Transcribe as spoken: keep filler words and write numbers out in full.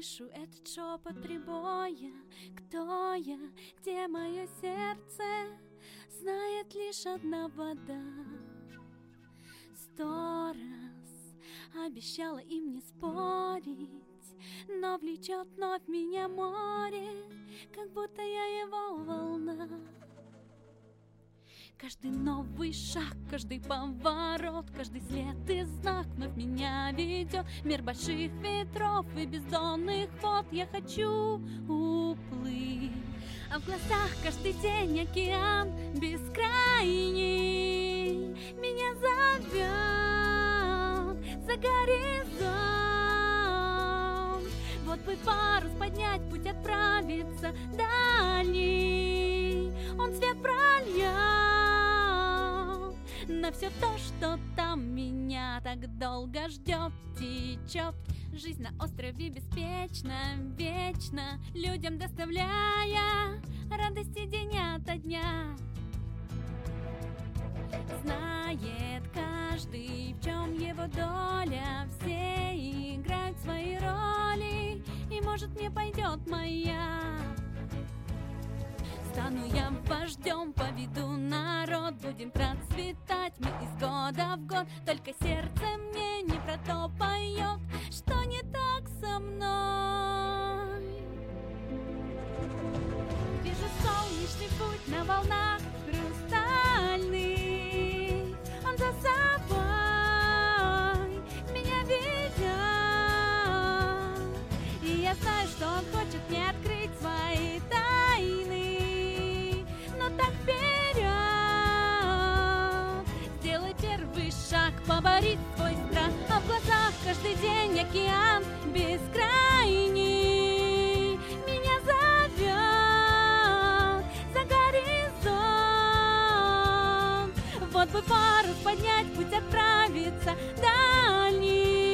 слышу этот шепот прибоя. Кто я, где мое сердце, знает лишь одна вода. Сто раз обещала им не спорить, но влечет вновь меня море, как будто я его волна. Каждый новый шаг, каждый поворот, каждый след и знак вновь меня ведет. Мир больших ветров и бездонных вод, я хочу уплыть. А в глазах каждый день океан бескрайний меня зовет за горизонт. Вот бы парус поднять, путь отправиться дальний, он свет прольет на все то, что там меня так долго ждет. Течет жизнь на острове беспечно, вечно, людям доставляя радости день ото дня. Знает каждый, в чем его доля, все играют свои роли, и может мне пойдет моя. Стану я вождем, поведу народ, будем процветать мы из года в год. Только сердце мне не про то поет, что не так со мной. Вижу солнечный путь на волнах хрустальный, он за собой меня ведет, и я знаю, что он хочет мне открыть свои тайны. Так вперед, сделай первый шаг, побори свой страх. А в глазах каждый день океан бескрайний меня зовет за горизонт. Вот бы парус поднять, путь отправиться дальний,